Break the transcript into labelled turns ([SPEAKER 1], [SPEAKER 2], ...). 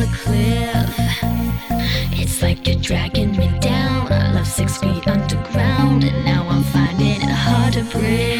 [SPEAKER 1] cliff. It's like you're dragging me down. I love 6 feet underground, and now I'm finding it hard to breathe.